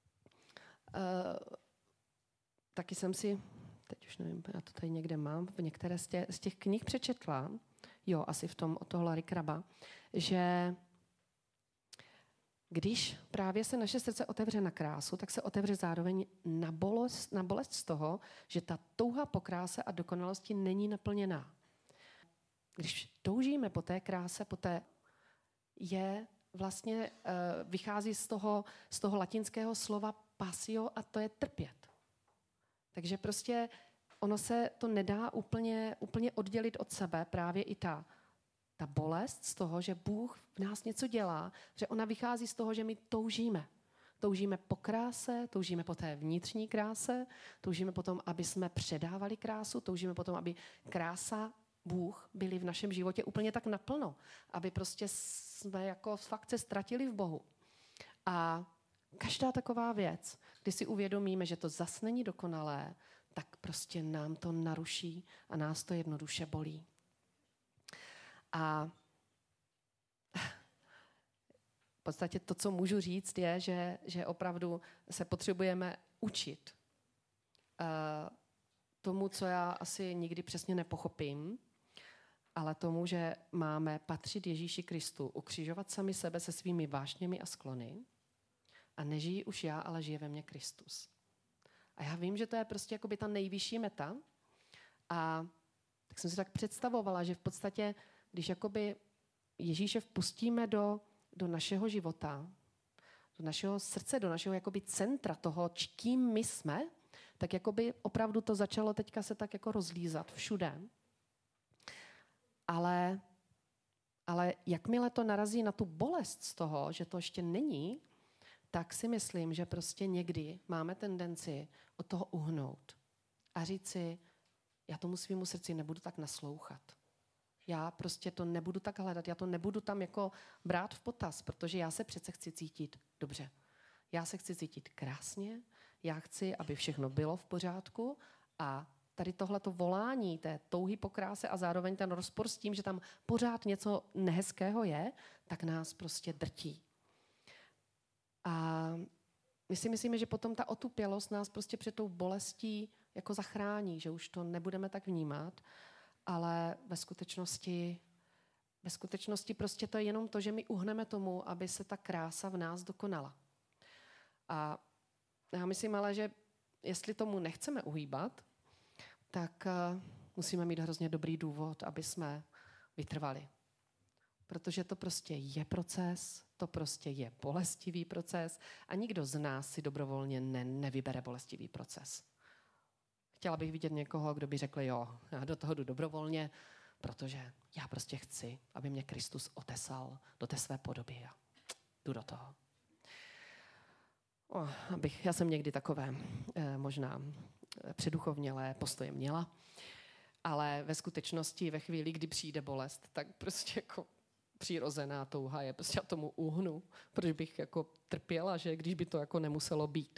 taky jsem si, teď už nevím, já to tady někde mám, v některé z těch, z těch knih přečetla, jo, asi v tom od toho Larry Kraba, že když právě se naše srdce otevře na krásu, tak se otevře zároveň na bolest, na bolest z toho, že ta touha po kráse a dokonalosti není naplněná. Když toužíme po té kráse, po té je vlastně, uh, vychází z toho, z toho latinského slova passio a to je trpět. Takže prostě ono se to nedá úplně, úplně oddělit od sebe, právě i ta Ta bolest z toho, že Bůh v nás něco dělá, že ona vychází z toho, že my toužíme. Toužíme po kráse, toužíme po té vnitřní kráse, toužíme potom, aby jsme předávali krásu, toužíme potom, aby krása, Bůh byli v našem životě úplně tak naplno, aby prostě jsme jako fakt se ztratili v Bohu. A každá taková věc, kdy si uvědomíme, že to zas není dokonalé, tak prostě nám to naruší a nás to jednoduše bolí. A v podstatě to, co můžu říct, je, že, že opravdu se potřebujeme učit uh, tomu, co já asi nikdy přesně nepochopím, ale tomu, že máme patřit Ježíši Kristu, ukřižovat sami sebe se svými vášněmi a sklony A nežijí už já, ale žije ve mně Kristus. A já vím, že to je prostě jakoby ta nejvyšší meta. A tak jsem si tak představovala, že v podstatě, když jakoby Ježíše vpustíme do, do našeho života, do našeho srdce, do našeho jakoby centra toho, kým my jsme, tak jakoby opravdu to začalo teďka se tak jako rozlízat všude. Ale, ale jakmile to narazí na tu bolest z toho, že to ještě není, tak si myslím, že prostě někdy máme tendenci od toho uhnout a říct si, já tomu svýmu srdci nebudu tak naslouchat. Já prostě to nebudu tak hledat, já to nebudu tam jako brát v potaz, protože já se přece chci cítit dobře. Já se chci cítit krásně, já chci, aby všechno bylo v pořádku a tady tohleto volání té touhy po kráse a zároveň ten rozpor s tím, že tam pořád něco nehezkého je, tak nás prostě drtí. A my si myslíme, že potom ta otupělost nás prostě před tou bolestí jako zachrání, že už to nebudeme tak vnímat, ale ve skutečnosti, ve skutečnosti prostě to je jenom to, že my uhneme tomu, aby se ta krása v nás dokonala. A já myslím ale, že jestli tomu nechceme uhýbat, tak uh, musíme mít hrozně dobrý důvod, aby jsme vytrvali. Protože to prostě je proces, to prostě je bolestivý proces a nikdo z nás si dobrovolně ne, nevybere bolestivý proces. Chtěla bych vidět někoho, kdo by řekl, jo, já do toho jdu dobrovolně, protože já prostě chci, aby mě Kristus otesal do té své podoby a jdu do toho. O, abych, já jsem někdy takové eh, možná předuchovnělé postoje měla, ale ve skutečnosti ve chvíli, kdy přijde bolest, tak prostě jako přirozená touha je, prostě já tomu uhnu, protože bych jako trpěla, že když by to jako nemuselo být.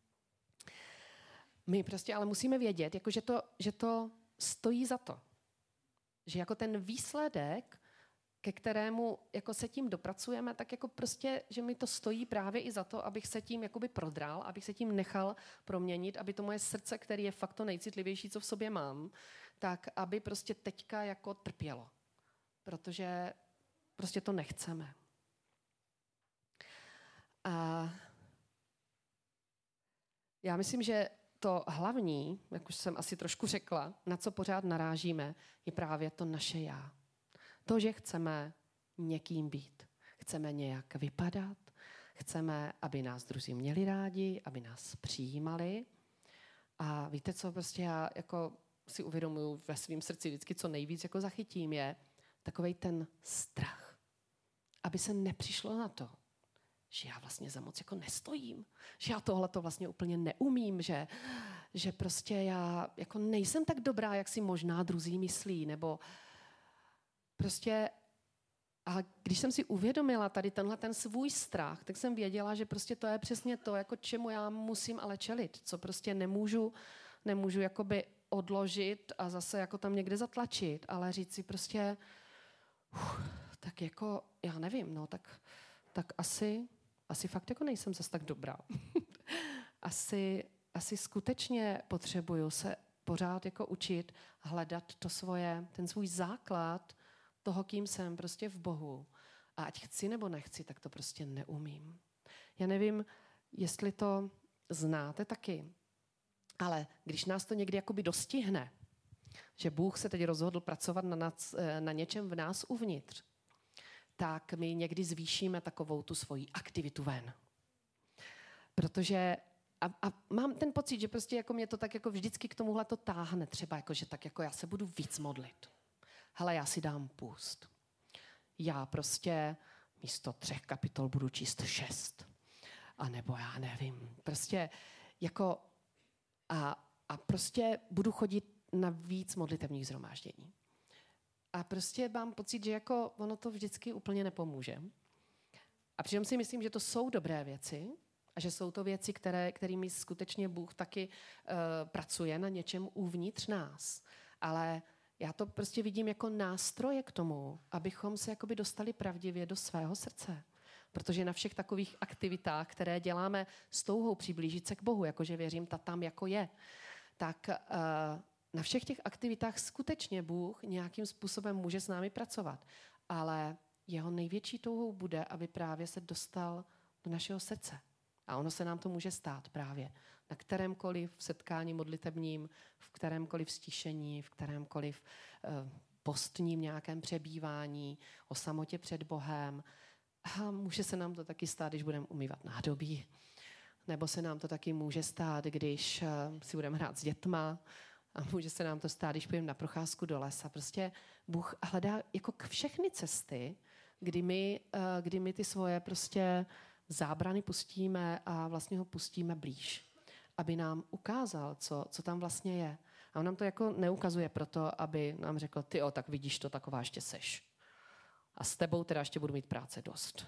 My prostě ale musíme vědět, jako že, to, že to stojí za to. Že jako ten výsledek, ke kterému jako se tím dopracujeme, tak jako prostě, že mi to stojí právě i za to, abych se tím jakoby prodral, abych se tím nechal proměnit, aby to moje srdce, které je fakt to nejcitlivější, co v sobě mám, tak aby prostě teďka jako trpělo. Protože prostě to nechceme. A já myslím, že to hlavní, jak už jsem asi trošku řekla, na co pořád narážíme, je právě to naše já. To, že chceme někým být. Chceme nějak vypadat, chceme, aby nás druzí měli rádi, aby nás přijímali. A víte, co prostě já jako si uvědomuji ve svém srdci vždycky, co nejvíc jako zachytím, je takovej ten strach. Aby se nepřišlo na to, že já vlastně za moc jako nestojím, že já tohle to vlastně úplně neumím, že, že prostě já jako nejsem tak dobrá, jak si možná druzí myslí, nebo prostě, a když jsem si uvědomila tady tenhle ten svůj strach, tak jsem věděla, že prostě to je přesně to, jako čemu já musím ale čelit, co prostě nemůžu, nemůžu jakoby odložit a zase jako tam někde zatlačit, ale říct si prostě, uf, tak jako, já nevím, no, tak, tak asi, asi fakt jako nejsem zase tak dobrá. asi, asi skutečně potřebuju se pořád jako učit hledat to svoje, ten svůj základ toho, kým jsem prostě v Bohu. A ať chci nebo nechci, tak to prostě neumím. Já nevím, jestli to znáte taky, ale když nás to někdy jakoby dostihne, že Bůh se teď rozhodl pracovat na, nás, na něčem v nás uvnitř, tak my někdy zvýšíme takovou tu svoji aktivitu ven. Protože a, a mám ten pocit, že prostě jako mě to tak jako vždycky k tomuhle to táhne, třeba jako, že tak jako já se budu víc modlit. Hele, já si dám půst. Já prostě místo třech kapitol budu číst šest. A nebo já nevím. Prostě jako a, a prostě budu chodit na víc modlitevních shromáždění. A prostě mám pocit, že jako ono to vždycky úplně nepomůže. A přitom si myslím, že to jsou dobré věci a že jsou to věci, které, kterými skutečně Bůh taky uh, pracuje na něčem uvnitř nás. Ale já to prostě vidím jako nástroje k tomu, abychom se jakoby dostali pravdivě do svého srdce. Protože na všech takových aktivitách, které děláme s touhou přiblížit se k Bohu, jakože věřím, ta tam jako je, tak uh, na všech těch aktivitách skutečně Bůh nějakým způsobem může s námi pracovat. Ale jeho největší touhou bude, aby právě se dostal do našeho srdce. A ono se nám to může stát právě na kterémkoliv setkání modlitebním, v kterémkoliv stišení, v kterémkoliv uh, postním nějakém přebývání, o samotě před Bohem. A může se nám to taky stát, když budeme umývat nádobí. Nebo se nám to taky může stát, když uh, si budeme hrát s dětma. A může se nám to stát, když půjdeme na procházku do lesa. Prostě Bůh hledá jako všechny cesty, kdy my, uh, kdy my ty svoje prostě zábrany pustíme a vlastně ho pustíme blíž. Aby nám ukázal, co, co tam vlastně je. A on nám to jako neukazuje proto, aby nám řekl, ty o, tak vidíš to, taková ještě seš. A s tebou teda ještě budu mít práce dost.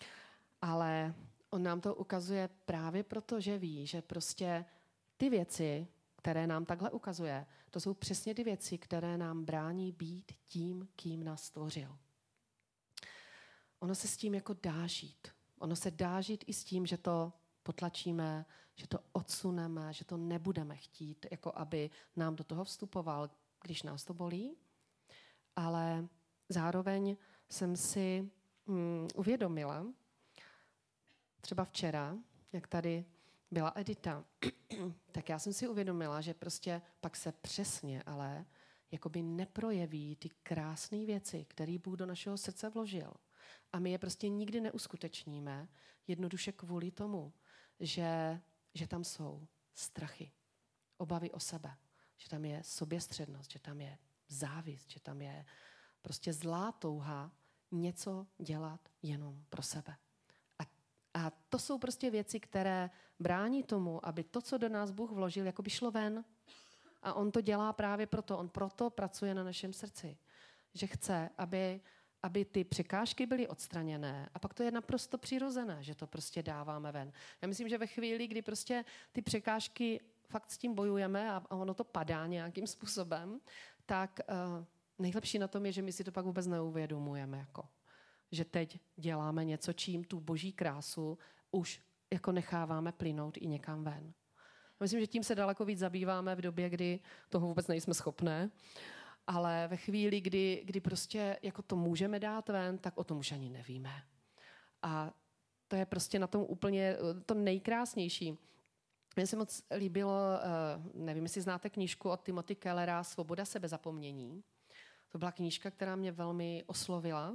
Ale on nám to ukazuje právě proto, že ví, že prostě ty věci, které nám takhle ukazuje, to jsou přesně ty věci, které nám brání být tím, kým nás stvořil. Ono se s tím jako dá žít. Ono se dá žít i s tím, že to potlačíme, že to odsuneme, že to nebudeme chtít, jako aby nám do toho vstupoval, když nás to bolí. Ale zároveň jsem si mm, uvědomila, třeba včera, jak tady byla Edita, tak já jsem si uvědomila, že prostě pak se přesně ale jakoby neprojeví ty krásné věci, které Bůh do našeho srdce vložil. A my je prostě nikdy neuskutečníme, jednoduše kvůli tomu, že, že tam jsou strachy, obavy o sebe, že tam je soběstřednost, že tam je závist, že tam je prostě zlá touha něco dělat jenom pro sebe. A, a to jsou prostě věci, které brání tomu, aby to, co do nás Bůh vložil, jako by šlo ven. A on to dělá právě proto, on proto pracuje na našem srdci, že chce, aby aby ty překážky byly odstraněné. A pak to je naprosto přirozené, že to prostě dáváme ven. Já myslím, že ve chvíli, kdy prostě ty překážky fakt s tím bojujeme a ono to padá nějakým způsobem, tak uh, nejlepší na tom je, že my si to pak vůbec neuvědomujeme. Jako, že teď děláme něco, čím tu boží krásu už jako necháváme plynout i někam ven. Já myslím, že tím se daleko víc zabýváme v době, kdy toho vůbec nejsme schopné. Ale ve chvíli, kdy, kdy prostě jako to můžeme dát ven, tak o tom už ani nevíme. A to je prostě na tom úplně to nejkrásnější. Mně se moc líbilo, nevím, jestli znáte knížku od Timothy Kellera Svoboda sebezapomnění. To byla knížka, která mě velmi oslovila.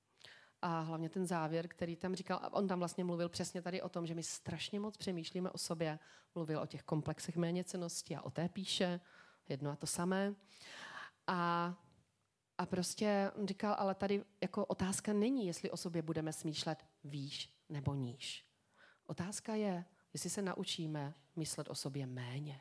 A hlavně ten závěr, který tam říkal, on tam vlastně mluvil přesně tady o tom, že my strašně moc přemýšlíme o sobě. Mluvil o těch komplexech méněcennosti a o té píše, jedno a to samé. A, a prostě říkal, ale tady jako otázka není, jestli o sobě budeme smýšlet výš nebo níž. Otázka je, jestli se naučíme myslet o sobě méně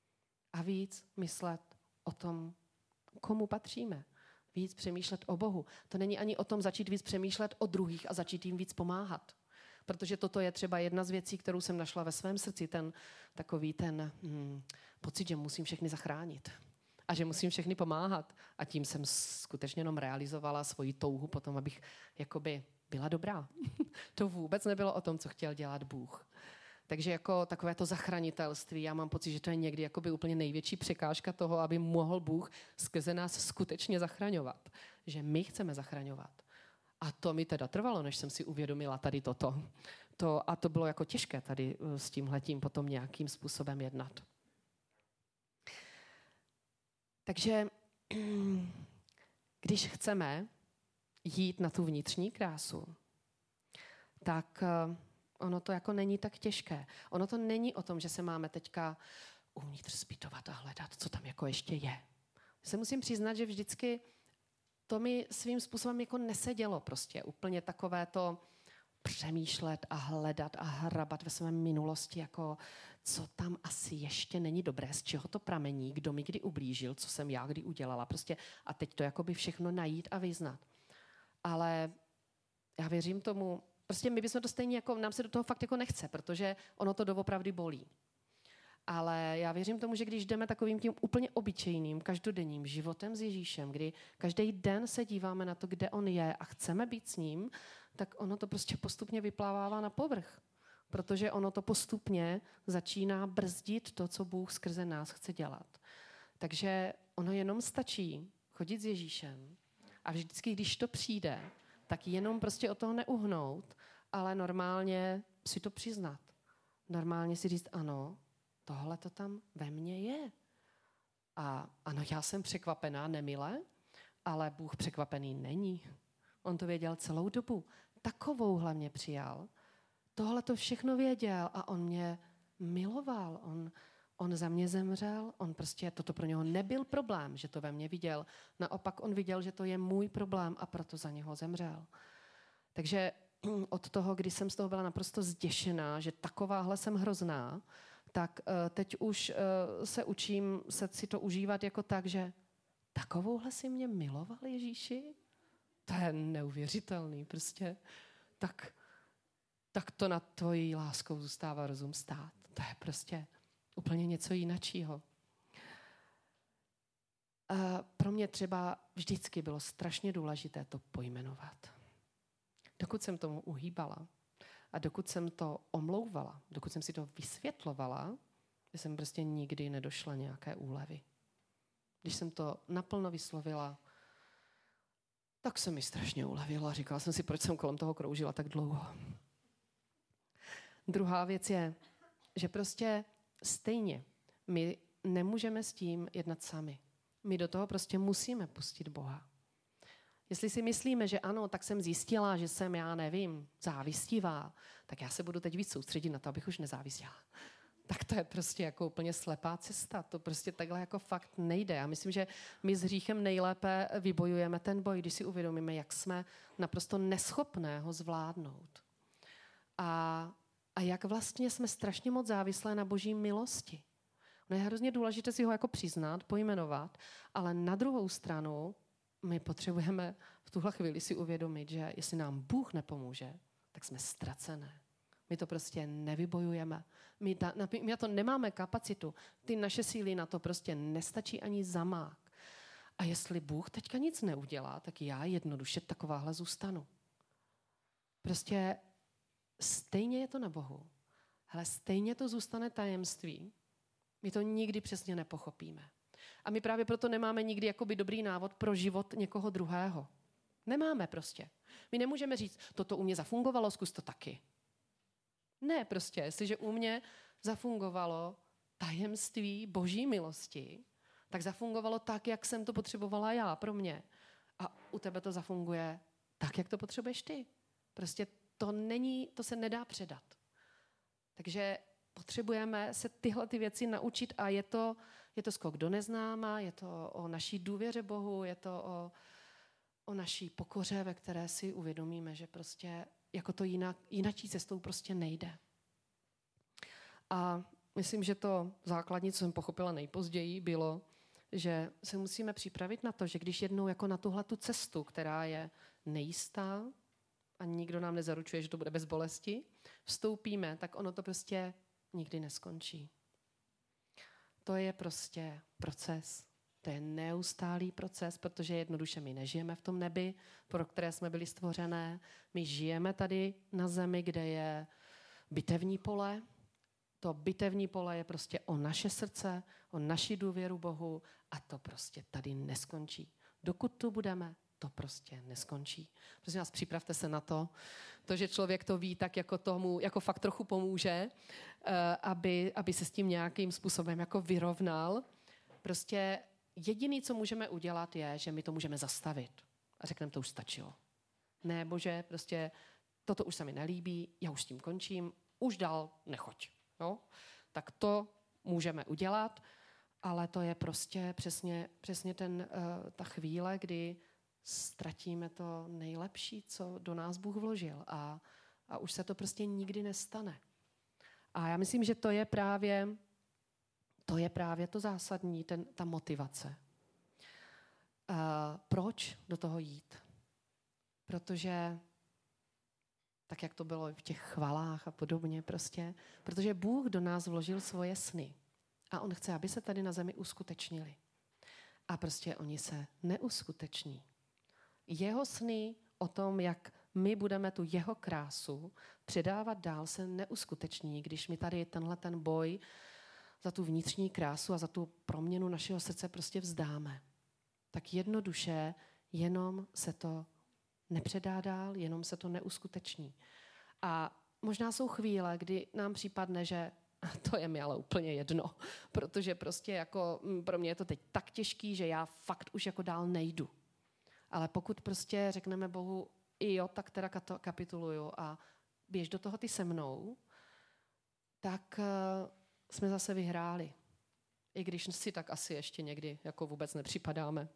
a víc myslet o tom, komu patříme. Víc přemýšlet o Bohu. To není ani o tom začít víc přemýšlet o druhých a začít jim víc pomáhat. Protože toto je třeba jedna z věcí, kterou jsem našla ve svém srdci, ten takový ten hmm, pocit, že musím všechny zachránit. A že musím všechny pomáhat. A tím jsem skutečně jenom realizovala svoji touhu potom, abych jakoby byla dobrá. To vůbec nebylo o tom, co chtěl dělat Bůh. Takže jako takové to zachránitelství, já mám pocit, že to je někdy jakoby úplně největší překážka toho, aby mohl Bůh skrze nás skutečně zachraňovat. Že my chceme zachraňovat. A to mi teda trvalo, než jsem si uvědomila tady toto. To, a to bylo jako těžké tady s tímhletím potom nějakým způsobem jednat. Takže když chceme jít na tu vnitřní krásu, tak ono to jako není tak těžké. Ono to není o tom, že se máme teďka uvnitř zpytovat a hledat, co tam jako ještě je. Se musím přiznat, že vždycky to mi svým způsobem jako nesedělo prostě úplně takové to přemýšlet a hledat a hrabat ve své minulosti, jako co tam asi ještě není dobré, z čeho to pramení, kdo mi kdy ublížil, co jsem já kdy udělala. Prostě a teď to jakoby všechno najít a vyznat. Ale já věřím tomu, prostě my bychom to stejně jako, nám se do toho fakt jako nechce, protože ono to doopravdy bolí. Ale já věřím tomu, že když jdeme takovým tím úplně obyčejným, každodenním životem s Ježíšem, kdy každý den se díváme na to, kde on je a chceme být s ním, tak ono to prostě postupně vyplávává na povrch. Protože ono to postupně začíná brzdit to, co Bůh skrze nás chce dělat. Takže ono jenom stačí chodit s Ježíšem a vždycky, když to přijde, tak jenom prostě od toho neuhnout, ale normálně si to přiznat. normálně si říct, ano, tohle to tam ve mně je. A ano, já jsem překvapená, nemile, ale Bůh překvapený není. On to věděl celou dobu. Takovouhle mě přijal. Tohle to všechno věděl a on mě miloval. On, on za mě zemřel. On prostě, toto pro něho nebyl problém, že to ve mně viděl. Naopak on viděl, že to je můj problém a proto za něho zemřel. Takže od toho, kdy jsem z toho byla naprosto zděšená, že takováhle jsem hrozná, tak uh, teď už uh, se učím se si to užívat jako tak, že takovouhle si mě miloval Ježíši? To je neuvěřitelný prostě. Tak, tak to nad tvojí láskou zůstává rozum stát. To je prostě úplně něco jináčího. Uh, pro mě třeba vždycky bylo strašně důležité to pojmenovat. Dokud jsem tomu uhýbala a dokud jsem to omlouvala, dokud jsem si to vysvětlovala, jsem prostě nikdy nedošla nějaké úlevy. Když jsem to naplno vyslovila, tak se mi strašně ulevilo a říkala jsem si, proč jsem kolem toho kroužila tak dlouho. Druhá věc je, že prostě stejně my nemůžeme s tím jednat sami. My do toho prostě musíme pustit Boha. Jestli si myslíme, že ano, tak jsem zjistila, že jsem, já nevím, závistivá, tak já se budu teď víc soustředit na to, abych už nezávisela. Tak to je prostě jako úplně slepá cesta. To prostě takhle jako fakt nejde. Já myslím, že my s hříchem nejlépe vybojujeme ten boj, když si uvědomíme, jak jsme naprosto neschopné ho zvládnout. A, a jak vlastně jsme strašně moc závislé na Boží milosti. No je hrozně důležité si ho jako přiznat, pojmenovat, ale na druhou stranu my potřebujeme v tuhle chvíli si uvědomit, že jestli nám Bůh nepomůže, tak jsme ztracené. My to prostě nevybojujeme. My, ta, my na to nemáme kapacitu. Ty naše síly na to prostě nestačí ani zamák. A jestli Bůh teďka nic neudělá, tak já jednoduše takováhle zůstanu. Prostě stejně je to na Bohu. Ale stejně to zůstane tajemství. My to nikdy přesně nepochopíme. A my právě proto nemáme nikdy jakoby dobrý návod pro život někoho druhého. Nemáme prostě. My nemůžeme říct, toto u mě zafungovalo, zkus to taky. Ne, prostě, jestliže u mě zafungovalo tajemství Boží milosti, tak zafungovalo tak, jak jsem to potřebovala já pro mě. A u tebe to zafunguje tak, jak to potřebuješ ty. Prostě to není, to se nedá předat. Takže potřebujeme se tyhle ty věci naučit a je to, je to skok do neznáma, je to o naší důvěře Bohu, je to o, o naší pokoře, ve které si uvědomíme, že prostě jako to jinak, jinačí cestou prostě nejde. A myslím, že to základní, co jsem pochopila nejpozději, bylo, že se musíme připravit na to, že když jednou jako na tuhle tu cestu, která je nejistá a nikdo nám nezaručuje, že to bude bez bolesti, vstoupíme, tak ono to prostě nikdy neskončí. To je prostě proces. To je neustálý proces, protože jednoduše my nežijeme v tom nebi, pro které jsme byli stvořené. My žijeme tady na zemi, kde je bitevní pole. To bitevní pole je prostě o naše srdce, o naši důvěru Bohu a to prostě tady neskončí. Dokud tu budeme, to prostě neskončí. Prosím vás, připravte se na to. To, že člověk to ví, tak jako tomu jako fakt trochu pomůže, aby, aby se s tím nějakým způsobem jako vyrovnal. Prostě jediný, co můžeme udělat, je, že my to můžeme zastavit. A řekneme, to už stačilo. Ne, Bože, prostě toto už se mi nelíbí, já už s tím končím, už dál nechoď. No? Tak to můžeme udělat, ale to je prostě přesně, přesně ten, uh, ta chvíle, kdy ztratíme to nejlepší, co do nás Bůh vložil a, a už se to prostě nikdy nestane. A já myslím, že to je právě to, je právě to zásadní, ten, ta motivace. Uh, proč do toho jít? Protože tak, jak to bylo v těch chvalách a podobně prostě, protože Bůh do nás vložil svoje sny a on chce, aby se tady na zemi uskutečnili. A prostě oni se neuskuteční. Jeho sny o tom, jak my budeme tu jeho krásu předávat dál, se neuskuteční, když my tady tenhle ten boj za tu vnitřní krásu a za tu proměnu našeho srdce prostě vzdáme. Tak jednoduše jenom se to nepředá dál, jenom se to neuskuteční. A možná jsou chvíle, kdy nám připadne, že to je mi ale úplně jedno, protože prostě jako pro mě je to teď tak těžký, že já fakt už jako dál nejdu. Ale pokud prostě řekneme Bohu, i jo, tak teda kapituluju a běž do toho ty se mnou, tak uh, jsme zase vyhráli. I když si tak asi ještě někdy jako vůbec nepřipadáme.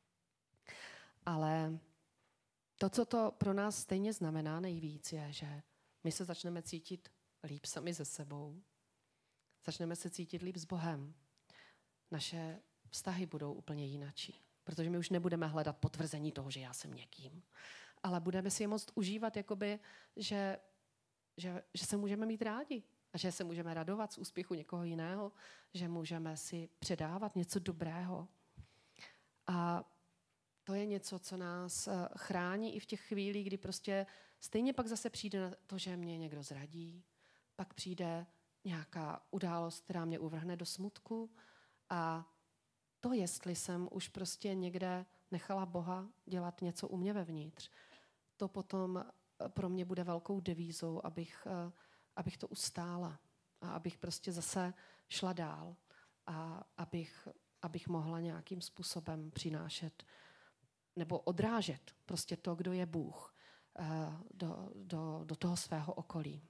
Ale to, co to pro nás stejně znamená nejvíc, je, že my se začneme cítit líp sami se sebou. Začneme se cítit líp s Bohem. Naše vztahy budou úplně jinačí. Protože my už nebudeme hledat potvrzení toho, že já jsem někým. Ale budeme si je moct užívat, jakoby, že, že, že se můžeme mít rádi. A že se můžeme radovat z úspěchu někoho jiného. Že můžeme si předávat něco dobrého. A to je něco, co nás chrání i v těch chvílích, kdy prostě stejně pak zase přijde na to, že mě někdo zradí. Pak přijde nějaká událost, která mě uvrhne do smutku. A to, jestli jsem už prostě někde nechala Boha dělat něco u mě vevnitř, to potom pro mě bude velkou devízou, abych, abych to ustála a abych prostě zase šla dál a abych, abych mohla nějakým způsobem přinášet nebo odrážet prostě to, kdo je Bůh do, do, do toho svého okolí.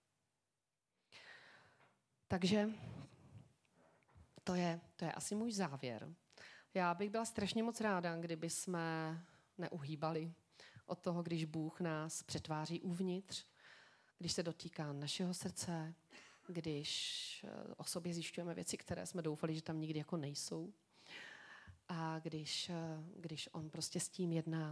Takže to je, to je asi můj závěr. Já bych byla strašně moc ráda, kdyby jsme neuhýbali od toho, když Bůh nás přetváří uvnitř, když se dotýká našeho srdce, když o sobě zjišťujeme věci, které jsme doufali, že tam nikdy jako nejsou. A když, když on prostě s tím jedná.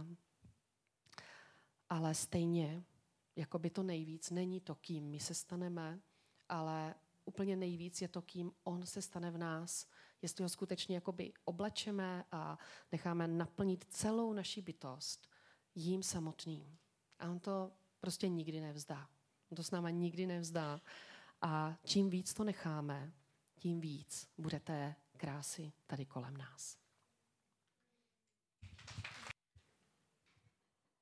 Ale stejně, jako by to nejvíc, není to, kým my se staneme, ale úplně nejvíc je to, kým on se stane v nás, jestli ho skutečně jakoby oblečeme a necháme naplnit celou naši bytost jím samotným. A on to prostě nikdy nevzdá. On to s náma nikdy nevzdá. A čím víc to necháme, tím víc bude té krásy tady kolem nás.